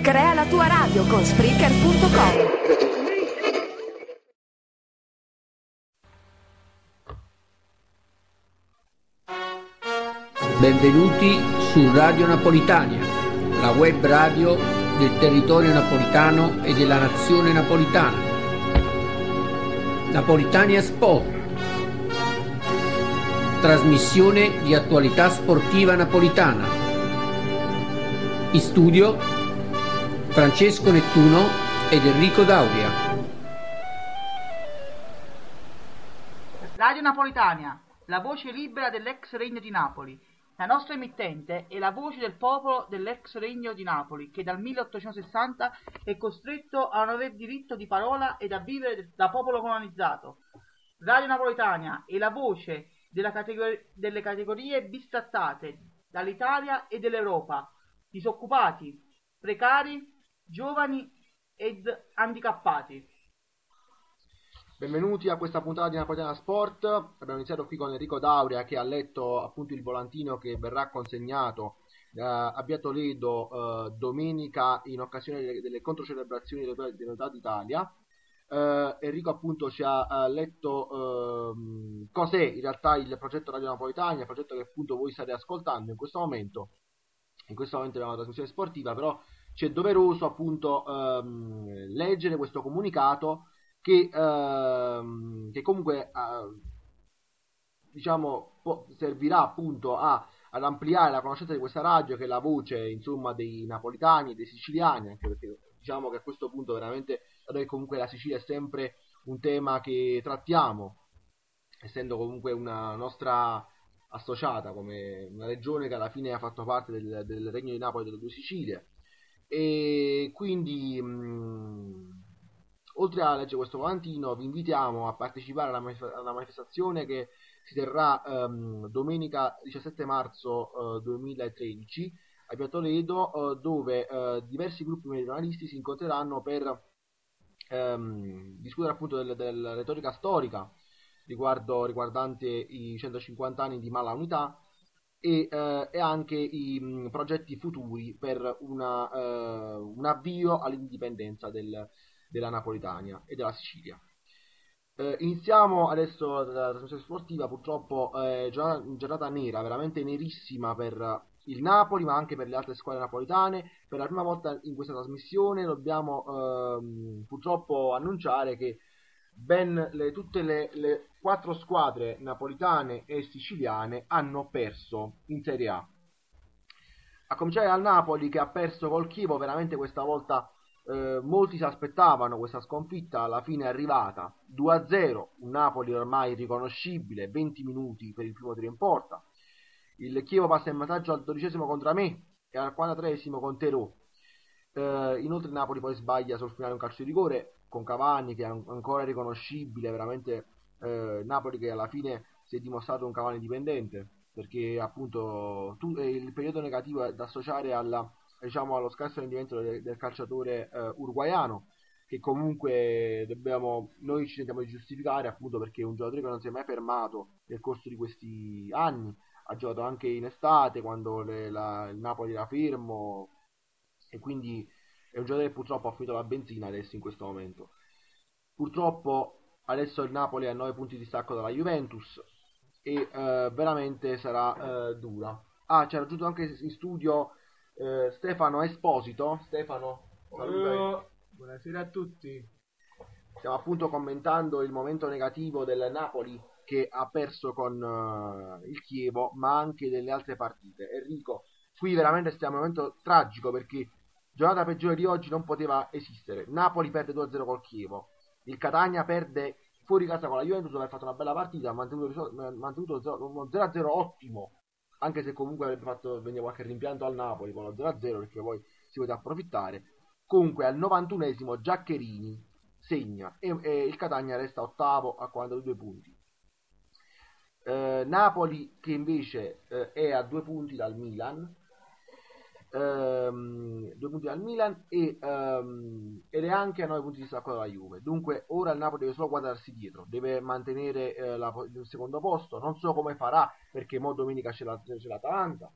Crea la tua radio con Spreaker.com. Benvenuti su Radio Napolitania, la web radio del territorio napolitano e della nazione napolitana. Napolitania Sport, trasmissione di attualità sportiva napolitana. In studio Francesco Nettuno ed Enrico Dauria. Radio Napolitania, la voce libera dell'ex Regno di Napoli. La nostra emittente è la voce del popolo dell'ex Regno di Napoli, che dal 1860 è costretto a non aver diritto di parola ed a vivere da popolo colonizzato. Radio Napolitania è la voce delle categorie bistrattate dall'Italia e dell'Europa, disoccupati, precari, giovani ed handicappati. Benvenuti a questa puntata di Napolitana Sport. Abbiamo iniziato qui con Enrico Dauria, che ha letto appunto il volantino che verrà consegnato a Via Toledo domenica in occasione delle controcelebrazioni dell'Unità d'Italia. Enrico appunto ci ha letto cos'è in realtà il progetto Radio Napolitania, il progetto che appunto voi state ascoltando in questo momento. In questo momento abbiamo una trasmissione sportiva, però c'è doveroso appunto leggere questo comunicato che comunque diciamo servirà appunto ad ampliare la conoscenza di questa radio, che è la voce insomma dei napolitani e dei siciliani, anche perché diciamo che a questo punto veramente noi comunque la Sicilia è sempre un tema che trattiamo, essendo comunque una nostra associata, come una regione che alla fine ha fatto parte del Regno di Napoli e delle due Sicilie. E quindi oltre a leggere questo volantino, vi invitiamo a partecipare alla manifestazione che si terrà domenica 17 marzo 2013 a Via Toledo, dove diversi gruppi meridionalisti si incontreranno per discutere appunto della retorica storica riguardante i 150 anni di Mala Unità e anche i progetti futuri per un avvio all'indipendenza della Napolitania e della Sicilia. Iniziamo adesso la trasmissione sportiva. Purtroppo giornata nera, veramente nerissima per il Napoli, ma anche per le altre squadre napolitane. Per la prima volta in questa trasmissione dobbiamo purtroppo annunciare che tutte le 4 squadre napolitane e siciliane hanno perso in Serie A. A cominciare dal Napoli, che ha perso col Chievo. Veramente questa volta molti si aspettavano questa sconfitta, alla fine è arrivata 2-0, un Napoli ormai riconoscibile, 20 minuti per il primo tiro in porta. Il Chievo passa in vantaggio al 12esimo contro me e al 43esimo con Terò. Inoltre il Napoli poi sbaglia sul finale un calcio di rigore con Cavani, che è ancora riconoscibile, veramente Napoli che alla fine si è dimostrato un Cavani dipendente, perché appunto il periodo negativo è da associare allo scarso rendimento del calciatore uruguaiano, che comunque noi ci tentiamo di giustificare, appunto perché è un giocatore che non si è mai fermato nel corso di questi anni. Ha giocato anche in estate quando il Napoli era fermo, e quindi è un giocatore che purtroppo ha finito la benzina adesso in questo momento. Purtroppo adesso il Napoli ha 9 punti di distacco dalla Juventus e veramente sarà dura. Ci ha raggiunto anche in studio Stefano Esposito. Stefano, buonasera a tutti. Stiamo appunto commentando il momento negativo del Napoli, che ha perso con il Chievo, ma anche delle altre partite. Enrico, qui veramente stiamo in un momento tragico, perché giornata peggiore di oggi non poteva esistere. Napoli perde 2-0 col Chievo, il Catania perde fuori casa con la Juventus, dove ha fatto una bella partita, ha mantenuto uno 0-0 ottimo, anche se comunque avrebbe fatto venire qualche rimpianto al Napoli con lo 0-0, perché poi si poteva approfittare. Comunque al 91esimo Giaccherini segna e il Catania resta ottavo a 42 punti. Napoli che invece è a 2 punti dal Milan, 2 punti dal Milan ed è anche a 9 punti di stacco dalla Juve. Dunque ora il Napoli deve solo guardarsi dietro, deve mantenere il secondo posto. Non so come farà, perché mo domenica c'è l'Atalanta,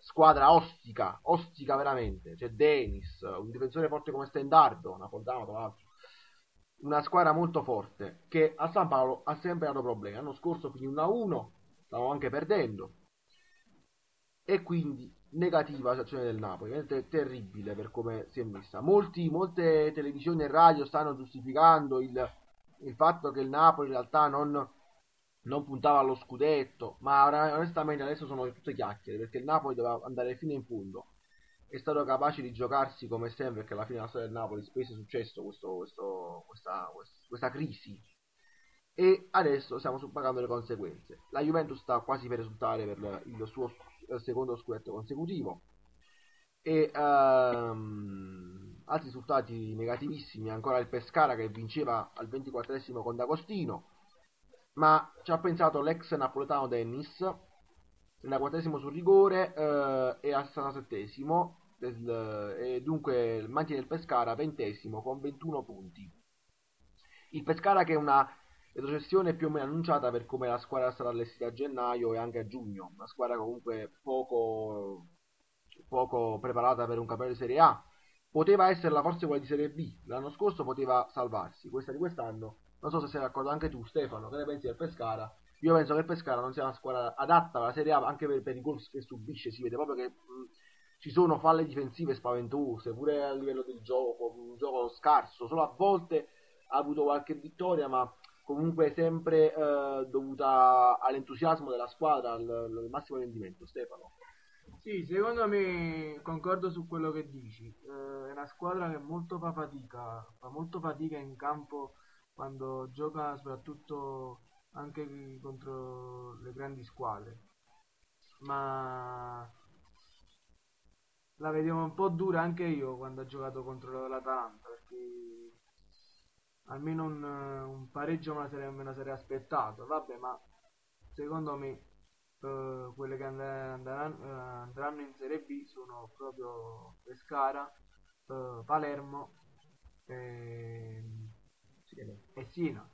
squadra ostica veramente. C'è Denis, un difensore forte come Stendardo, napoletano tra l'altro. Una squadra molto forte che a San Paolo ha sempre dato problemi. L'anno scorso finì 1-1, stavamo anche perdendo, e quindi negativa la situazione del Napoli, veramente terribile per come si è messa. Molte televisioni e radio stanno giustificando il fatto che il Napoli in realtà non puntava allo scudetto, ma onestamente adesso sono tutte chiacchiere, perché il Napoli doveva andare fino in fondo. È stato capace di giocarsi come sempre, perché alla fine della storia del Napoli spesso è successo questa crisi, e adesso stiamo pagando le conseguenze. La Juventus sta quasi per risultare per il suo secondo scudetto consecutivo, e altri risultati negativissimi ancora il Pescara, che vinceva al 24esimo con D'Agostino, ma ci ha pensato l'ex napoletano Dennis, nel 40esimo sul rigore, e al 67esimo, e dunque mantiene il Pescara 20esimo con 21 punti. Il Pescara, che è una retrocessione più o meno annunciata per come la squadra sarà allestita a gennaio e anche a giugno, una squadra comunque poco preparata per un campionato di Serie A. Poteva esserla forse quella di Serie B, l'anno scorso poteva salvarsi, questa di quest'anno non so se sei d'accordo anche tu, Stefano. Che ne pensi del Pescara? Io penso che il Pescara non sia una squadra adatta alla Serie A, anche per i gol che subisce. Si vede proprio che ci sono falle difensive spaventose, pure a livello del gioco, un gioco scarso. Solo a volte ha avuto qualche vittoria, ma comunque sempre dovuta all'entusiasmo della squadra, al massimo rendimento. Stefano? Sì, secondo me concordo su quello che dici. È una squadra che fa molto fatica in campo quando gioca, soprattutto anche contro le grandi squadre, ma la vedevo un po' dura anche io quando ho giocato contro l'Atalanta, perché almeno un pareggio me la sarei aspettato. Vabbè, ma secondo me quelle che andranno in Serie B sono proprio Pescara, Palermo e Siena,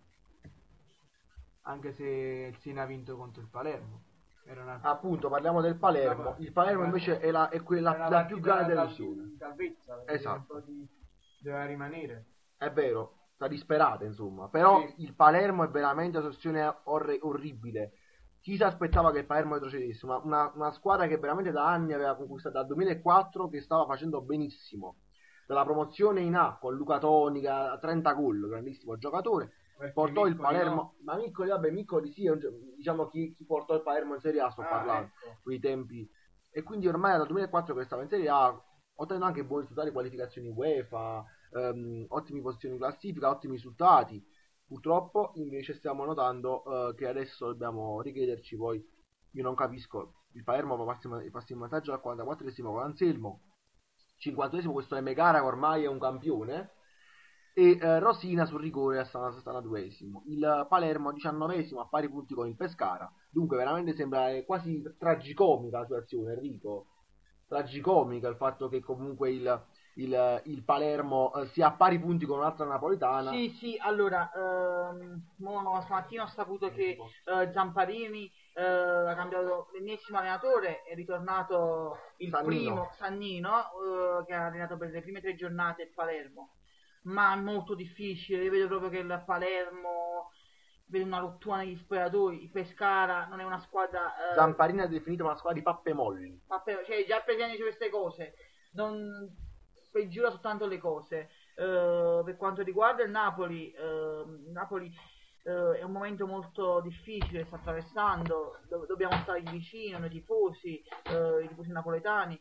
anche se il Siena ha vinto contro il Palermo. Appunto, parliamo del Palermo. Il Palermo invece è quella la più grande delusione. Esatto. Doveva rimanere. È vero, sta disperata insomma. Però sì, il Palermo è veramente una situazione orribile. Chi si aspettava che il Palermo retrocedesse? Una squadra che veramente da anni aveva conquistato, dal 2004, che stava facendo benissimo. Dalla promozione in A con Luca Tonica a 30 gol, grandissimo giocatore, portò il Palermo, no? Ma Miccoli sì, diciamo chi portò il Palermo in Serie A, sto parlando, ecco, quei tempi. E quindi ormai dal 2004 che stava in Serie A, ottenendo anche buoni risultati, qualificazioni UEFA, ottime posizioni in classifica, ottimi risultati. Purtroppo invece stiamo notando che adesso dobbiamo richiederci, poi io non capisco, il Palermo passa in vantaggio al 44esimo con Anselmo, 50esimo questo è Megara che ormai è un campione, e Rosina sul rigore a 62esimo. Il Palermo 19esimo a pari punti con il Pescara. Dunque veramente sembra quasi tragicomica la situazione, Enrico. Tragicomica il fatto che comunque il Palermo sia a pari punti con un'altra napoletana. Sì, allora stamattina ho saputo che Zamparini ha cambiato l'ennesimo allenatore, è ritornato il primo Sannino, che ha allenato per le prime 3 giornate il Palermo, ma è molto difficile. Io vedo proprio che il Palermo vede una rottura negli spogliatoi. Il Pescara non è una squadra, Zamparini ha definito una squadra di pappe molli, cioè già per di queste cose non peggiora soltanto le cose. Per quanto riguarda il Napoli, è un momento molto difficile, sta attraversando, dobbiamo stare vicino noi tifosi, i tifosi napoletani,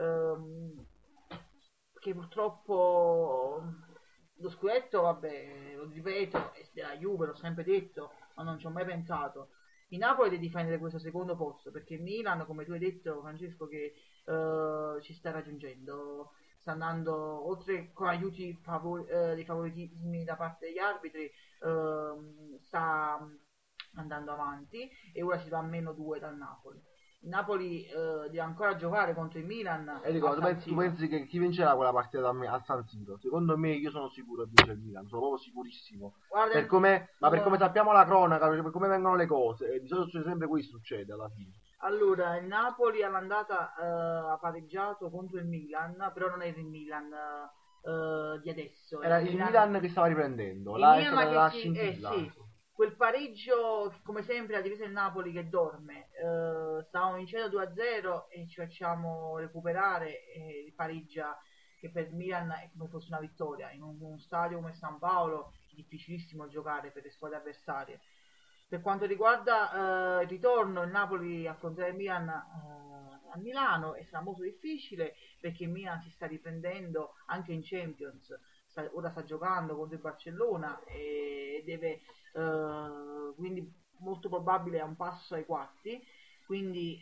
che purtroppo lo scudetto, vabbè, lo ripeto, è della Juve, l'ho sempre detto, ma non ci ho mai pensato. Il Napoli deve difendere questo secondo posto, perché il Milan, come tu hai detto Francesco, che ci sta raggiungendo, sta andando oltre con aiuti dei favoritismi da parte degli arbitri, sta andando avanti, e ora si va a -2 dal Napoli. Il Napoli deve ancora giocare contro il Milan. E dico, tu pensi che chi vincerà quella partita a San Siro? Secondo me, io sono sicuro che vince il Milan, sono proprio sicurissimo. Guarda, per come sappiamo la cronaca, per come vengono le cose, di solito sempre questo succede alla fine. Allora, il Napoli all'andata ha pareggiato contro il Milan, però non era il Milan di adesso. Era il Milan che stava riprendendo, il là è Milan stata la che scintilla. sì, quel pareggio, che come sempre, la difesa del Napoli che dorme. Stavamo vincendo 2-0 e ci facciamo recuperare e pareggia, che per il Milan è come fosse una vittoria. In uno stadio come San Paolo è difficilissimo giocare per le squadre avversarie. Per quanto riguarda il ritorno, il Napoli affronterà il Milan a Milano e sarà molto difficile perché il Milan si sta riprendendo anche in Champions. Ora sta giocando contro il Barcellona e deve quindi molto probabile è un passo ai quarti. Quindi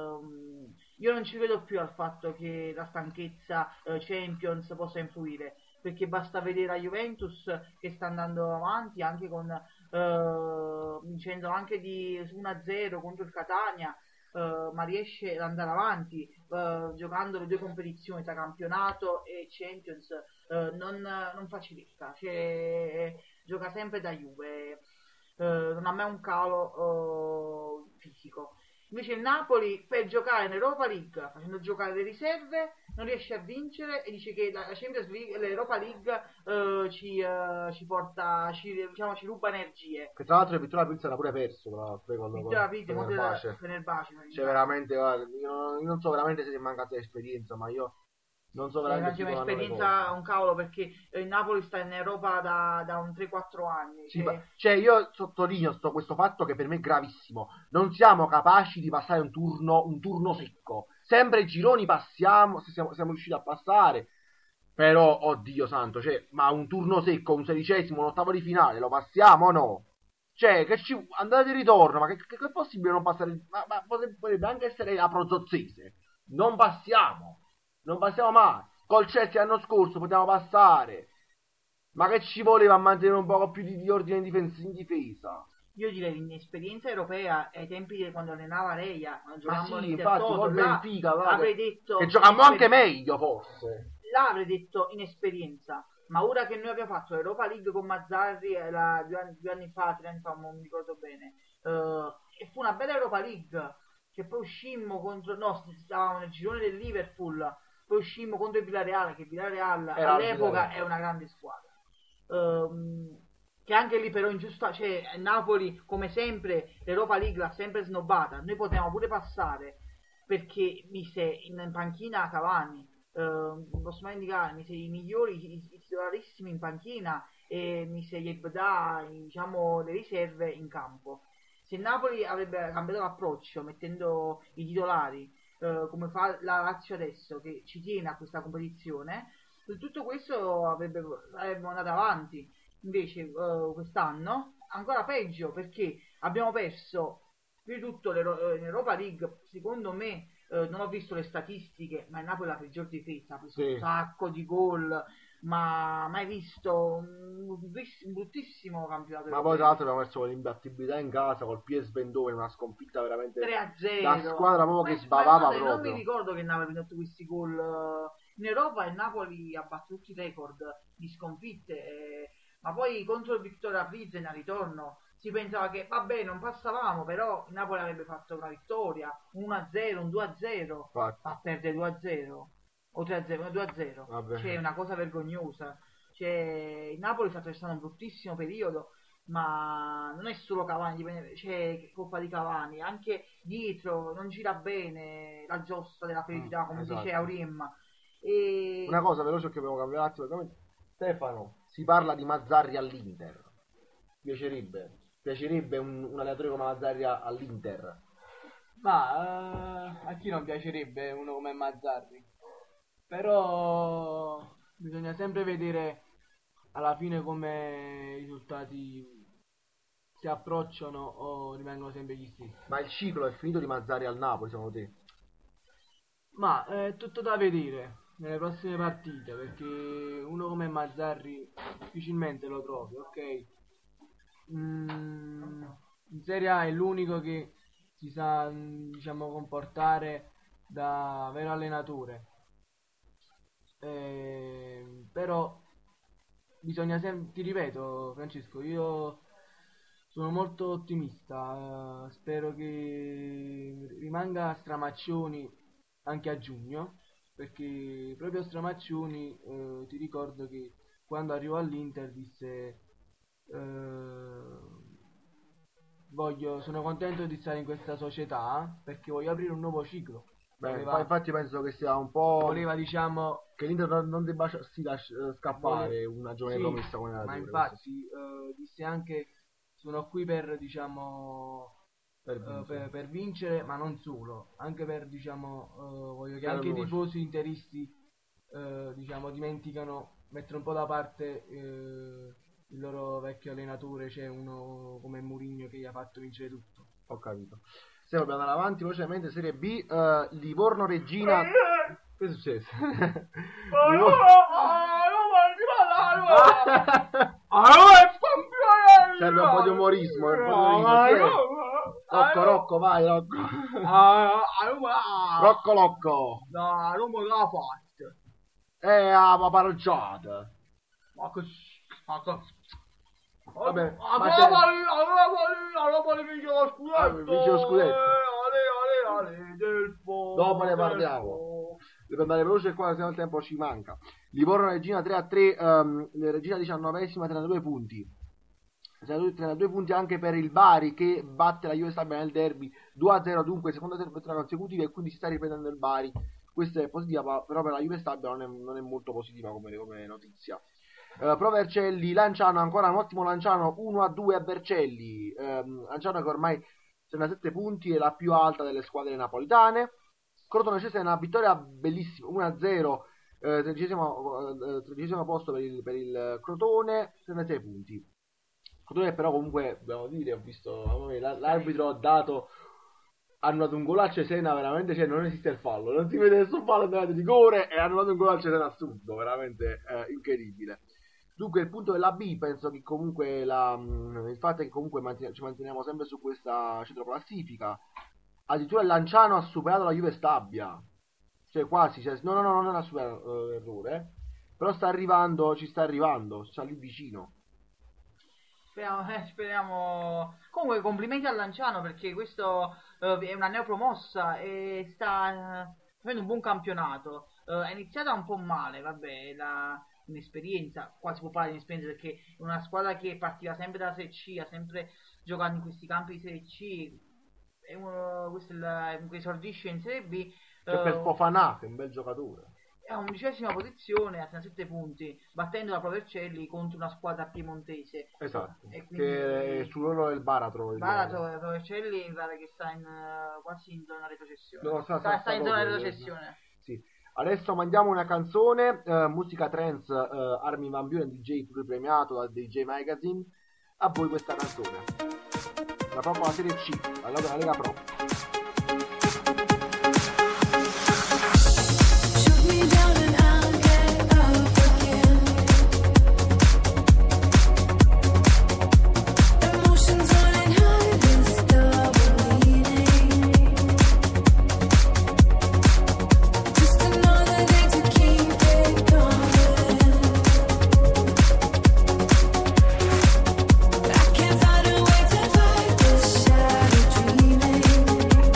io non ci vedo più al fatto che la stanchezza Champions possa influire, perché basta vedere la Juventus che sta andando avanti anche con vincendo anche di 1-0 contro il Catania, ma riesce ad andare avanti giocando le due competizioni tra campionato e Champions, non facilita, gioca sempre da Juve, non ha mai un calo fisico. Invece il Napoli per giocare in Europa League facendo giocare le riserve non riesce a vincere e dice che la Champions League, l'Europa League ci porta, ci ruba energie. Che tra l'altro il Vittoria Pilsen ha pure perso con Fenerbahce. Cioè veramente, guarda, io non so veramente se è mancato di esperienza, ma io non so veramente c'è un'esperienza un cavolo, perché il Napoli sta in Europa da un 3-4 anni. Sì, cioè io sottolineo questo fatto che per me è gravissimo. Non siamo capaci di passare un turno secco. Sempre i gironi passiamo, siamo riusciti a passare. Però, oddio santo, cioè, ma un turno secco, un 16esimo, un ottavo di finale, lo passiamo o no? Cioè, andate e ritorno, ma che è possibile non passare? Ma potrebbe anche essere la Prozozzese. Non passiamo mai. Col Chelsea l'anno scorso potevamo passare. Ma che ci voleva a mantenere un po' più di ordine in difesa? Io direi l'inesperienza europea ai tempi di quando allenava Reia, ma sì, infatti col Benfica avrei detto che giocavamo anche meglio forse. Là avrei detto inesperienza. Ma ora che noi abbiamo fatto l'Europa League con Mazzarri 2 anni fa, 3 anni fa, non mi ricordo bene, e fu una bella Europa League, che poi uscimmo contro, no, stavamo nel girone del Liverpool, poi uscimmo contro il Villarreal, che il Villarreal all'epoca è una grande squadra, che anche lì però ingiusta, cioè Napoli come sempre l'Europa League l'ha sempre snobbata. Noi potevamo pure passare perché mise in panchina Cavani, posso mai indicare, mise i migliori, i titolarissimi in panchina e mise gli Ebda, diciamo le riserve in campo. Se Napoli avrebbe cambiato l'approccio mettendo i titolari come fa la Lazio adesso, che ci tiene a questa competizione, tutto questo avrebbe andato avanti. Invece quest'anno ancora peggio, perché abbiamo perso più di tutto in Europa League. Secondo me non ho visto le statistiche, ma il Napoli è la peggior difesa, ha preso un sacco di gol, ma mai visto un bruttissimo campionato. Ma poi tra l'altro abbiamo perso l'imbattibilità in casa col PSV Eindhoven, una sconfitta veramente 3-0, la squadra proprio che sbavava proprio. Non mi ricordo che il Napoli abbia fatto questi gol in Europa, il Napoli ha battuto tutti i record di sconfitte, ma poi contro il Victoria Pilsen al ritorno si pensava che vabbè non passavamo, però il Napoli avrebbe fatto una vittoria, 1-0, un 2-0, a perdere 2-0 o 3-0, 2-0, c'è una cosa vergognosa. Il Napoli sta attraversando un bruttissimo periodo, ma non è solo Cavani, c'è colpa di Cavani, anche dietro non gira bene la giostra della felicità, come dice Aurim. Una cosa veloce che abbiamo cambiato un attimo, Stefano, si parla di Mazzarri all'Inter, piacerebbe un allenatore come Mazzarri all'Inter? Ma a chi non piacerebbe uno come Mazzarri? Però bisogna sempre vedere alla fine come i risultati si approcciano o rimangono sempre gli stessi. Ma il ciclo è finito di Mazzarri al Napoli, secondo te? Ma è tutto da vedere nelle prossime partite, perché uno come Mazzarri difficilmente lo trovi, ok? In Serie A è l'unico che si sa, diciamo, comportare da vero allenatore, però bisogna sempre, ti ripeto Francesco, io sono molto ottimista, spero che rimanga Stramaccioni anche a giugno, perché proprio Stramaccioni, ti ricordo che quando arrivò all'Inter disse sono contento di stare in questa società perché voglio aprire un nuovo ciclo. Infatti penso che sia un po'... Voleva, diciamo... che l'Inter non debba scappare una giovane promessa come la ma infatti disse anche sono qui per, diciamo... Per vincere, ma non solo, anche per, diciamo, voglio che anche i tifosi interisti, diciamo, mettere un po' da parte il loro vecchio allenatore, c'è uno come Mourinho che gli ha fatto vincere tutto. Ho capito. Stiamo andando avanti velocemente. Serie B, Livorno Reggina. Che è successo? Serve un po' di umorismo. Rocco, vai, Rocco. Rocco. No, non me l'ha fatta. Ma paraggiata. Vabbè, vince lo scudetto. Dopo ne parliamo. Devo andare veloce qua, se no il tempo ci manca. Livorno Regina 3-3, Regina 19esima, 32 punti. 32 punti anche per il Bari che batte la Juve Stabia nel derby 2-0, dunque seconda vittoria consecutiva e quindi si sta riprendendo il Bari. Questa è positiva, però per la Juve Stabia non è molto positiva come notizia. Pro Vercelli, Lanciano, ancora un ottimo Lanciano, 1-2 a Vercelli. Lanciano che ormai segna 7 punti, è la più alta delle squadre napolitane. Crotone Cese è una vittoria bellissima, 1-0, 13° posto per il Crotone, segna 6 punti. Crotone però comunque, dobbiamo dire, ho visto l'arbitro ha annullato un gol a Cesena, veramente, cioè non esiste il fallo, non si vede nessun fallo di rigore e ha annullato un gol a Cesena assurdo, veramente incredibile. Dunque il punto della B, penso che comunque il fatto è che comunque ci manteniamo sempre su questa centroclassifica. Addirittura il Lanciano ha superato la Juve Stabia, cioè quasi, no, non ha superato l'errore, però ci sta arrivando, sta lì vicino. Speriamo. Comunque complimenti al Lanciano perché questo è una neopromossa e sta facendo un buon campionato. È iniziata un po' male, vabbè, un'esperienza, qua si può parlare di un'esperienza perché è una squadra che partiva sempre dalla Serie C, ha sempre giocato in questi campi di Serie C, questo che esordisce in Serie B. Per Fofana, che è un bel giocatore. È a 11ª posizione, a 7 punti, battendo la Pro Vercelli contro una squadra piemontese. Esatto, e quindi, che su loro è il Baratro. La Pro Vercelli mi pare che sta quasi in zona retrocessione. No, sta in zona retrocessione. Sì. Adesso mandiamo una canzone, musica trance, Armin van Buuren, DJ pluripremiato da DJ Magazine. A voi questa canzone. La propria Serie C, allora della Lega Pro. I can't find a way to fight this shattered dreaming.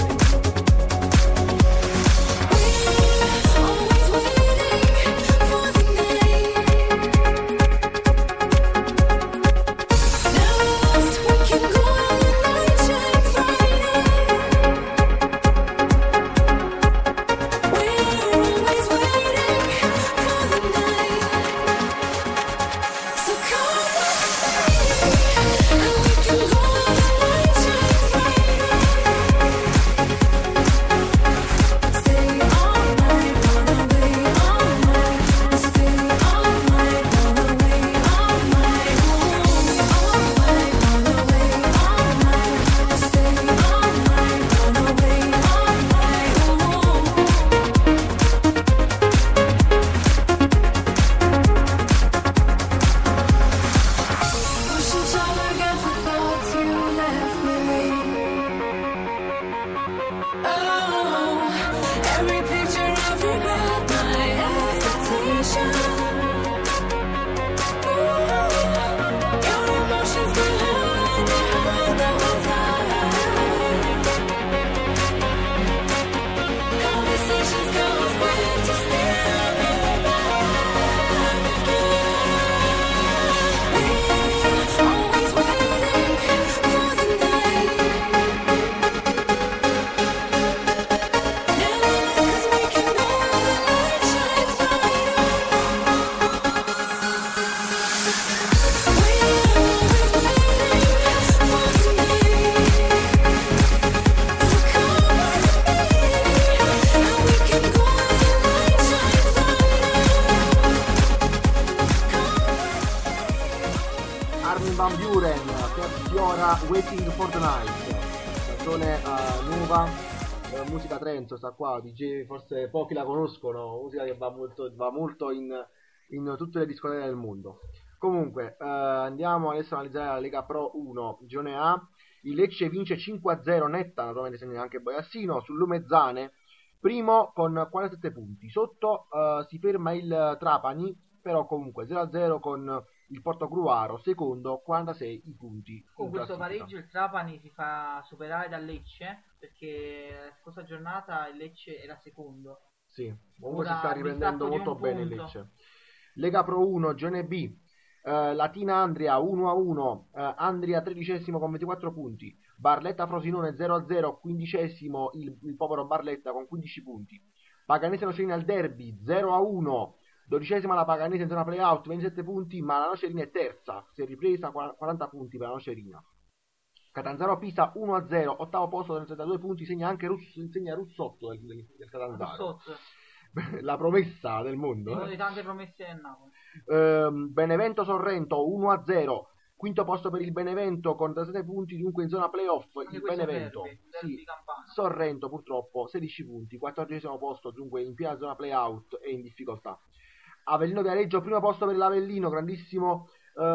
Armin van Buren, Fiora, Waiting for the Night, canzone nuova, musica trance, sta qua, DJ, forse pochi la conoscono, musica che va molto in tutte le discoteche del mondo. Comunque, andiamo adesso a analizzare la Lega Pro 1, girone A. Il Lecce vince 5-0 netta, naturalmente segna anche Bojassino, sul Lumezzane, primo con 47 punti. Sotto si ferma il Trapani, però comunque 0-0 con il Portogruaro, secondo, 46 i punti. Con questo pareggio il Trapani si fa superare dal Lecce, perché la scorsa giornata il Lecce era secondo. Sì, comunque si sta riprendendo molto bene il Lecce. Lega Pro 1, girone B. Latina Andria 1-1, Andria 13° con 24 punti, Barletta Frosinone 0-0, 15° il povero Barletta con 15 punti, Paganese Nocerina al derby 0-1, 12° la Paganese in zona playout 27 punti, ma la Nocerina è terza, si è ripresa 40 punti per la Nocerina. Catanzaro Pisa 1-0, ottavo posto 32 punti, segna anche Ruzzotto del Catanzaro. La promessa del mondo. Una di tante promesse del Napoli. Benevento Sorrento 1-0, quinto posto per il Benevento con 37 punti, dunque in zona playoff. Il Benevento, derby Sorrento purtroppo 16 punti, 14° posto, dunque in piena zona playout e in difficoltà. Avellino Viareggio, primo posto per l'Avellino, grandissimo,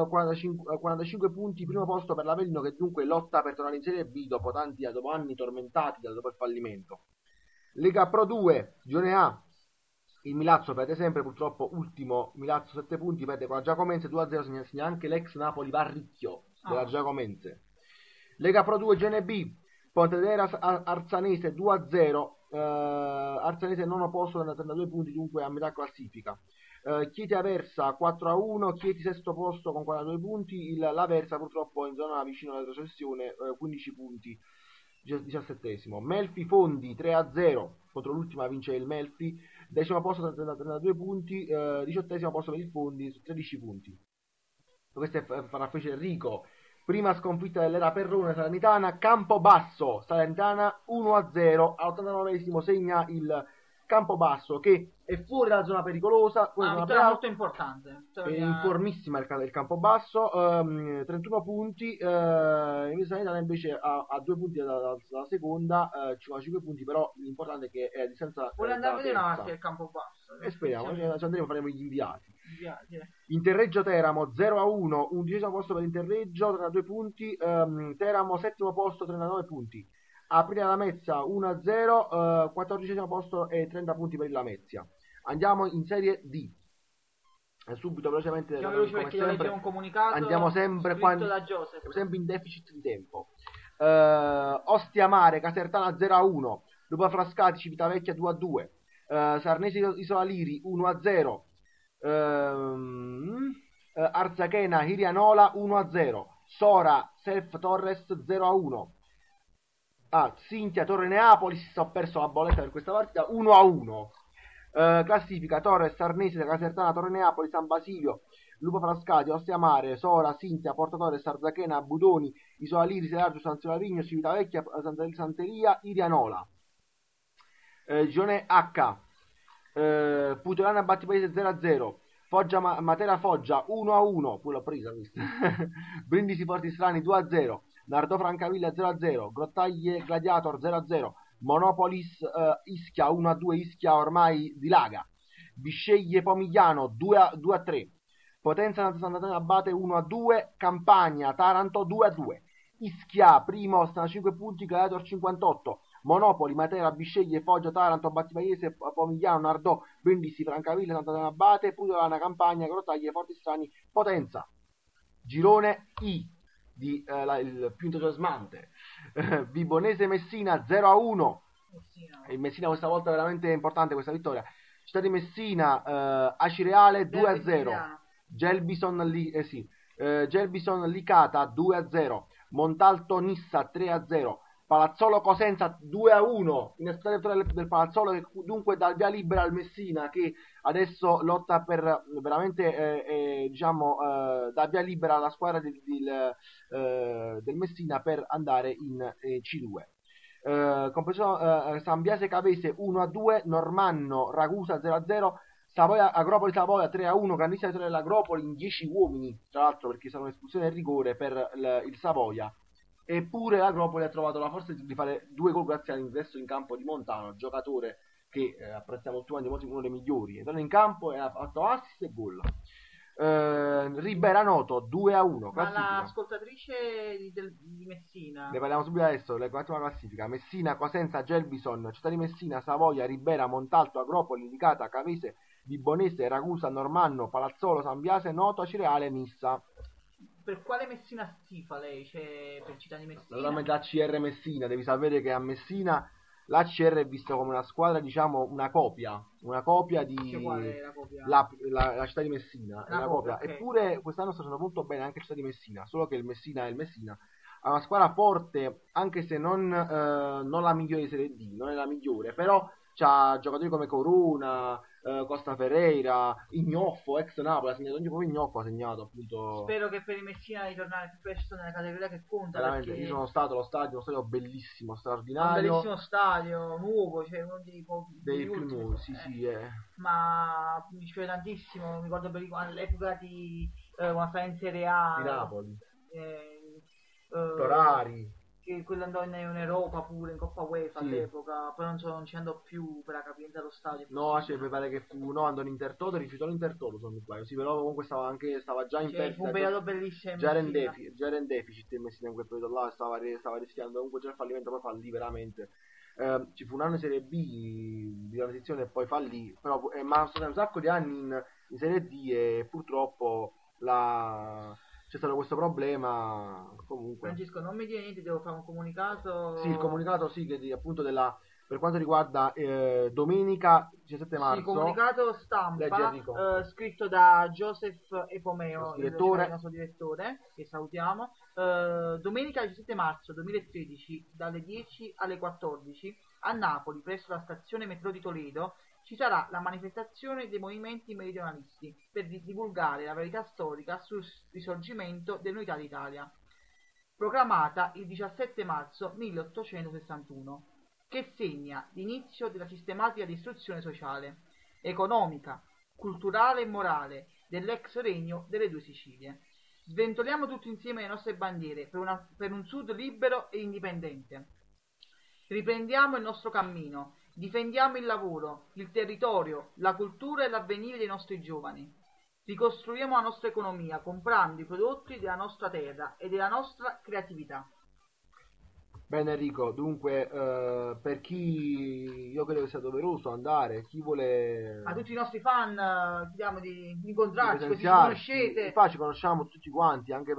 45 punti, primo posto per l'Avellino che dunque lotta per tornare in Serie B dopo anni tormentati dopo il fallimento. Lega Pro 2, girone A. Il Milazzo perde sempre, purtroppo ultimo, Milazzo 7 punti, perde con la Giacomense 2-0, segna anche l'ex Napoli Varricchio della Giacomense. Lega Pro 2 girone B, Pontedera Arzanese 2-0, Arzanese nono posto da 32 punti, dunque a metà classifica. Chieti Aversa 4-1, Chieti sesto posto con 42 punti, l'Aversa purtroppo in zona vicino alla retrocessione, 15 punti, 17°. Melfi Fondi 3-0, contro l'ultima vince il Melfi, 10° posto 32 punti, 18° posto per il Fondi su 13 punti. Questo è Farafece Enrico. Prima sconfitta dell'era Perrone Salernitana. Campobasso Salernitana 1-0, all'89° segna il Campobasso che è fuori dalla zona pericolosa, una vittoria molto importante. È in formissima il Campobasso, 31 punti, invece Salernitana invece ha 2 punti dalla seconda, 55 punti, però l'importante è che è a distanza. Vuole andare a vedere una parte del Campobasso. E speriamo, ci andremo, faremo gli inviati. Sì. Interreggio Teramo 0-1, 11° posto per Interreggio, 32 punti, Teramo 7° posto, 39 punti. Aprilia Lamezia 1-0, 14° posto e 30 punti per il Lamezia. Andiamo in Serie D. Subito velocemente, come sempre, un comunicato andiamo sempre qua sempre in deficit di tempo. Ostia Mare Casertana 0-1, Lupa Frascati Civitavecchia 2-2, Sarnese Isola Liri 1-0, Arzachena Irianola 1-0, Sora Self Torres 0-1. Sintia Torre Neapolis, ho perso la bolletta per questa partita, 1-1. Classifica Torres, Sarnese, Casertana, Torre Neapoli, San Basilio, Lupo Frascati, Ostia Mare, Sora, Sintia, Porto Torres, Arzachena, Budoni, Isola Liri, Selargio, San Solavigno, Civitavecchia, Santeria, Irianola. Girone H, Putelana Battipaese 0-0, Foggia Matera Foggia 1-1, pure l'ho presa questa. Brindisi Fortistrani 2-0, Nardò Francavilla 0-0, Grottaglie Gladiator 0-0, Monopolis Ischia 1-2, Ischia ormai dilaga, Bisceglie Pomigliano 2-3, Potenza Sant'Antonio Abate 1-2, Campania Taranto 2-2, Ischia primo 75 punti, Gladiator 58, Monopoli Matera Bisceglie Foggia Taranto Battipaese Pomigliano Nardò Brindisi Francavilla Sant'Antonio Abate Pugliolana Campania Grottaglie Fortistrani Potenza. Girone I di il più entusiasmante, Vibonese Messina 0-1. Il Messina questa volta è veramente importante questa vittoria. Città di Messina Acireale 2-0, Gelbison Licata 2-0, Montalto Nissa 3-0, Palazzolo Cosenza 2-1, inaspettata vittoria del Palazzolo che dunque dà il via libera al Messina che adesso lotta per veramente dà via libera alla squadra del Messina per andare in C2. San Biase Cavese 1-2, Normanno Ragusa 0-0, Agropoli Savoia 3-1, grandissima vittoria dell'Agropoli in 10 uomini, tra l'altro, perché è stata un'espulsione del rigore per il Savoia. Eppure l'Agropoli ha trovato la forza di fare 2 gol grazie all'ingresso in campo di Montano, giocatore che apprezziamo tutti quanti, uno dei migliori. È entrato in campo e ha fatto assist e gol. Ribera Noto 2-1. Ma l'ascoltatrice di Messina, ne parliamo subito adesso, leggo un attimo la classifica. Messina, Cosenza, Gelbison, Città di Messina, Savoia, Ribera, Montalto, Agropoli, Licata, Cavese, Vibonese, Ragusa, Normanno, Palazzolo, San Biase, Noto, Cireale, Nissa. Per quale Messina stifa lei? Cioè, per Città di Messina? Naturalmente l'ACR Messina. Devi sapere che a Messina l'ACR è visto come una squadra, diciamo, una copia di la Città di Messina, è una copia. Okay. Eppure quest'anno sta facendo molto bene anche Città di Messina, solo che il Messina ha una squadra forte, anche se non la migliore di Serie D, non è la migliore, però c'ha giocatori come Corona, Costa Ferreira, Ignoffo, ex Napoli, ha segnato ogni proprio Ignoffo, ha segnato appunto. Spero che per i Messina ritornare più presto nella categoria che conta. Veramente, perché... io sono stato allo stadio, uno stadio bellissimo, straordinario. Un bellissimo stadio, nuovo, cioè uno dei più nuovi, sì. Ma mi dispiace tantissimo, mi ricordo all'epoca di quando stava in Serie A. Di Napoli. Torari. Che quello andò in Europa pure, in Coppa UEFA all'epoca, poi non ci andò più per la capienza dello stadio. No, mi pare che andò in Intertoto e rifiutò l'Intertoto, se non mi sbaglio. Sì, però comunque stava già in perdita. Fu un periodo bellissimo. Già era in deficit il Messina in quel periodo là, stava rischiando comunque già il fallimento, poi fallì veramente. Ci fu un anno in Serie B di transizione e poi fallì, però ma sono stati un sacco di anni in Serie D e purtroppo c'è stato questo problema. Comunque Francesco, non mi dire niente, devo fare un comunicato. Sì, il comunicato che appunto per quanto riguarda domenica 17 marzo. Sì, comunicato stampa scritto da Joseph Epomeo, il nostro direttore, che salutiamo. Domenica 17 marzo 2013 dalle 10 alle 14 a Napoli, presso la stazione metro di Toledo, ci sarà la manifestazione dei movimenti meridionalisti per divulgare la verità storica sul risorgimento dell'Unità d'Italia, proclamata il 17 marzo 1861, che segna l'inizio della sistematica distruzione sociale, economica, culturale e morale dell'ex regno delle 2 Sicilie. Sventoliamo tutti insieme le nostre bandiere per un Sud libero e indipendente. Riprendiamo il nostro cammino. Difendiamo il lavoro, il territorio, la cultura e l'avvenire dei nostri giovani. Ricostruiamo la nostra economia comprando i prodotti della nostra terra e della nostra creatività. Bene Enrico, dunque per chi io credo che sia doveroso andare, chi vuole... A tutti i nostri fan chiediamo di incontrarci, così ci conoscete. Infatti ci conosciamo tutti quanti, anche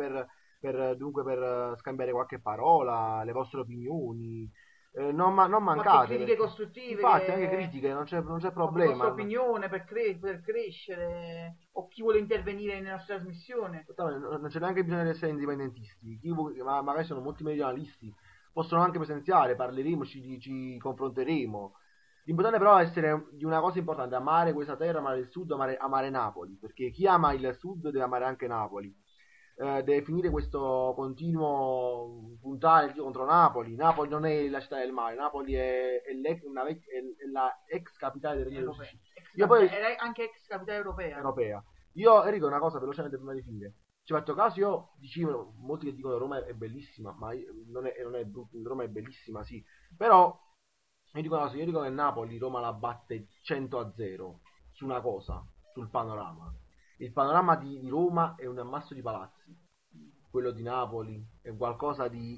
per scambiare qualche parola, le vostre opinioni. Non mancate critiche costruttive, infatti anche critiche, non c'è problema. La vostra opinione per crescere, o chi vuole intervenire nella nostra trasmissione. Non c'è neanche bisogno di essere indipendentisti, ma magari sono molti meridionalisti, possono anche presenziare, parleremo, ci confronteremo. L'importante però è essere di una cosa importante: amare questa terra, amare il Sud, amare Napoli, perché chi ama il Sud deve amare anche Napoli. Deve finire questo continuo puntare contro Napoli. Napoli non è la città del mare, Napoli è la ex capitale del Regno Unito. Era anche ex capitale europea. Io Enrico, una cosa velocemente prima di finire. Ci ho fatto caso, io dicevo, molti che dicono Roma è bellissima, ma non è brutto, Roma è bellissima, sì. Però io dico una cosa, io dico che Napoli Roma la batte 100-0 su una cosa, sul panorama. Il panorama di Roma è un ammasso di palazzi, quello di Napoli è qualcosa di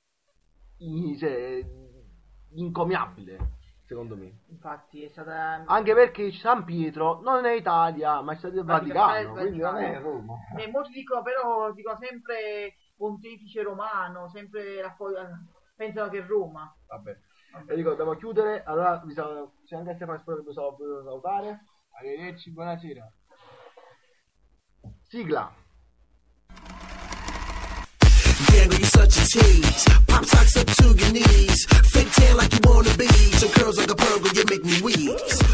incommiabile, secondo me. Infatti è stata... Anche perché San Pietro non è Italia, ma è stato il Vaticano, quindi non è Roma. E molti dicono sempre pontefice romano, sempre pensano che è Roma. Vabbè. E dico, dobbiamo chiudere, allora c'è anche Stefano Spero che bisogna salutare. Arrivederci, buonasera. Sigla. Damn, you such a tease. Pop socks up to your knees. Fake tan like you wanna be. Some curls like a pearl, you make me wheeze.